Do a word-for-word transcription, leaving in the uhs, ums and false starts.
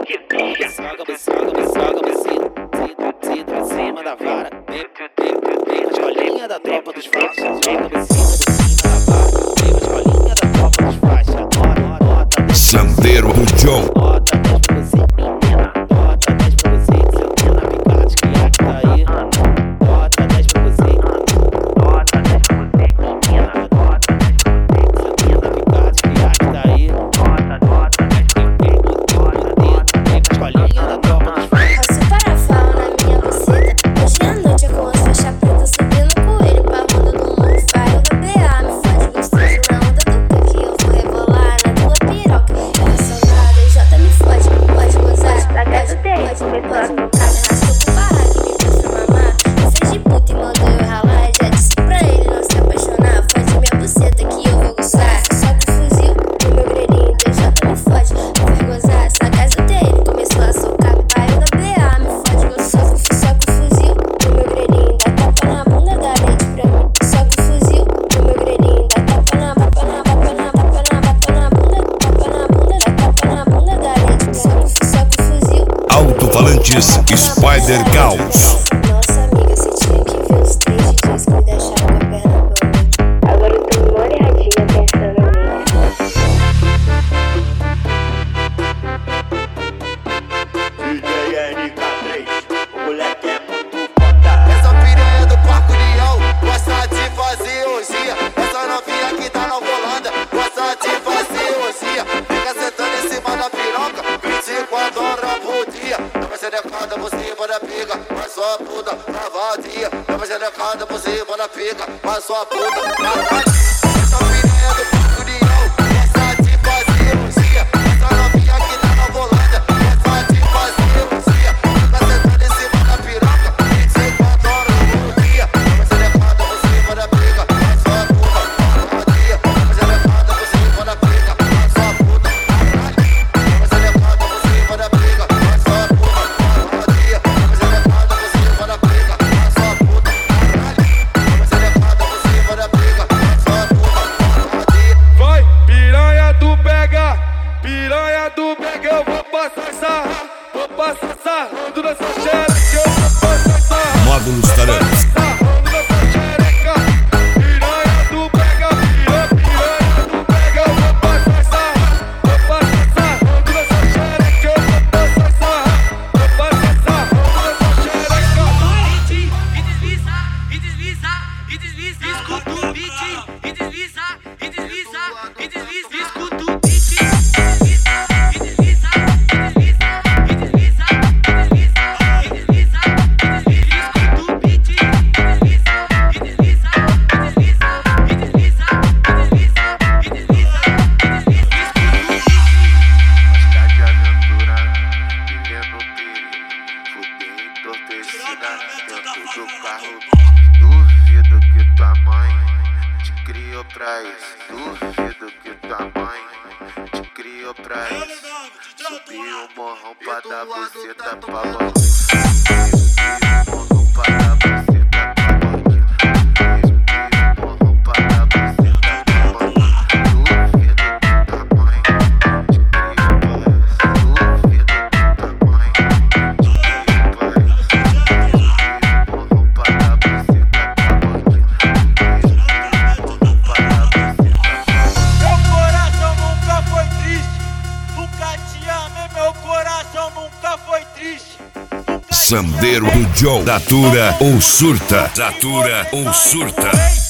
Soga, soga, soga, descida, descida, em cima da vara. Vem, vem, vem na escolinha da tropa dos faixas. Joga, descida, descida da vara. Vem na escolinha da tropa dos faixas. Nota, nota, Sandeiro do John. Nota dez pra você, menina. Nota dez pra você, que você tem na picate, que é que tá aí. Nota dez pra você. Nota dez pra você, menina. Nota dez pra você, que você tem na picate, que é que tá aí. Nota, nota, vem, vem, vem, vem na escolinha da tropa dos faixas. Faço parafal na minha buceta. Hoje à noite eu com as faixas pretas subindo coelho pra bunda do mundo. Vai o B A, me faz gostoso na onda do que eu vou rebolar na tua piroca. Ela salgada e J me fode, pode gozar. Da casa dele, começou a tocar. Me rascou pro barraco e me pôs pra mamar. Me fez de puta e mandou eu ralar. Já disse pra ele não se apaixonar. Fode minha buceta que eu vou gozar. Solta o fuzil no meu grelhinho, D J me fode, me fez gozar. Essa casa dele começou a socar. Vai o B A, me fode gostoso. Soca o fuzil no meu grelhinho, dá tapa na bunda, dá leite pra mim. Soca o fuzil no meu grelhinho, dá tapa na tapa na tapa na tapa na tapa na bunda, tapa na bunda, dá tapa na bunda, dá leite pra mim. Soca o fuzil. Alto-falantes Spider Gauss. Nossa amiga, você tinha que ver os três D Js que me deixaram com a perna boa. Agora eu tô molhadinha pensando nisso. D J N K três, o moleque é muito foda. Essa piranha do Parque União gosta de fazer orgia. Essa novinha que tá na Holanda gosta de fazer orgia. Fica sentando em cima da piroca, vinte e quatro horas por dia. Dá xerecada por cima da pica, mas sua puta na vadia. Dá xerecada por cima da pica, mas sua puta na vadia. Essa piranha do Parque União gosta de fazer orgia. Essa novinha que tá na Holanda gosta de fazer orgia. Fica sentando em cima da piroca, vinte e quatro horas por dia. Dá xerecada por cima da pica, mas sua puta na vadia. Dá xerecada por cima da pica, mas sua puta na vadia. Dá xerecada por cima da pica, mas sua puta na vadia. Dá xerecada por cima da pica, mas sua puta na vadia. Dá xerecada por cima da pica, mas sua puta na vadia. Vai, piranha do pega, piranha do pega, eu vou passar sarra, vou passar sarrando nessa xereca, eu vou passar sarra. Módulos Tarantes. Sarrando nessa xereca, piranha do pega, piranha, piranha do pega, eu vou passar sarra, vou passar sarrando nessa xereca, eu vou passar sarra, vou passar sarrando nessa xereca. E desliza, e desliza, e desliza, escuta o beat, e desliza, e desliza, e desliza, escuta o beat, e desliza, e desliza, e desliza, e desliza, e desliza, e desliza, e desliza, escuta o beat, e desliza, e desliza, e desliza, e desliza, e desliza, e desliza, e desliza, escuta o beat. Gosta de aventura, vivendo perigo, fudeu entorpecida dentro do carro. Duvido que tua mãe te criou pra isso. Duvido que tua mãe te criou pra isso. Subi o morrão pra dar buceta pra bandido. Subi o morrão pra dar buceta pra bandido. Subi o morrão pra dar buceta pra bandido. Duvido que tua mãe te criou pra isso. Duvido que tua mãe te criou pra isso. Subi o morrão pra dar buceta pra bandido. Subi o morrão pra dar buceta pra bandido. Meu coração nunca foi triste, nunca te amei, meu coração nunca foi triste. Nunca te Sandeiro amei. do John. Datura ou surta. Datura ou surta.